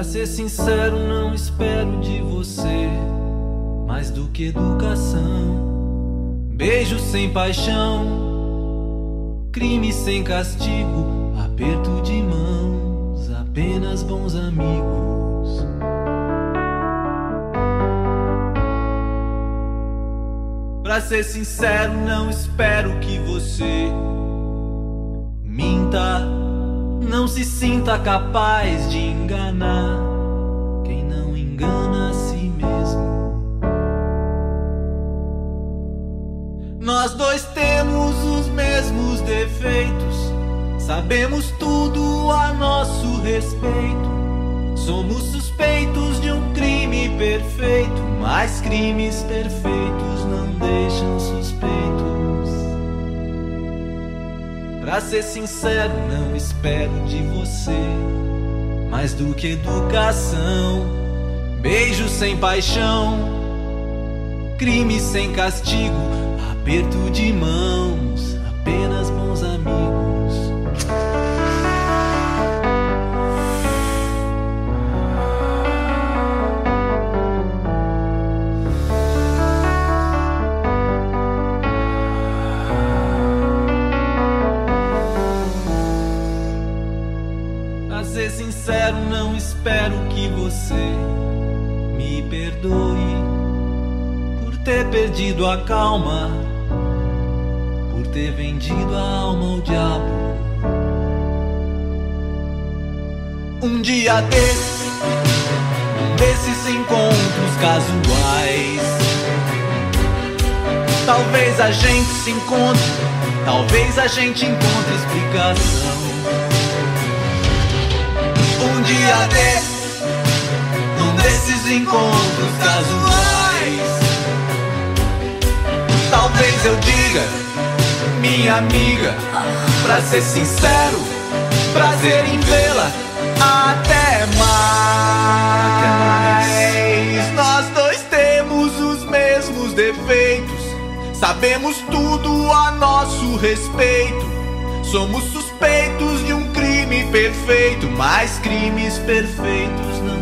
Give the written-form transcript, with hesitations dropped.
Pra ser sincero, não espero de você mais do que educação. Beijo sem paixão, crime sem castigo, aperto de mãos, apenas bons amigos. Pra ser sincero, não espero que você minta, não se sinta capaz de enganar quem não engana a si mesmo. Nós dois temos os mesmos defeitos, sabemos tudo a nosso respeito. Somos suspeitos de um crime perfeito, mas crimes perfeitos não deixam suspeitos. Pra ser sincero, não espero de você mais do que educação. Beijo sem paixão, crime sem castigo, aperto de mãos, apenas bons amigos. Pra ser sincero, não espero que você me perdoe por ter perdido a calma, por ter vendido a alma ao diabo. Um dia desses encontros casuais, talvez a gente se encontre, talvez a gente encontre explicação. Um dia desses encontros casuais, talvez eu diga, minha amiga, pra ser sincero, prazer em vê-la, até mais. Nós dois temos os mesmos defeitos, sabemos tudo a nosso respeito. Somos suspeitos de um crime perfeito, mas crimes perfeitos não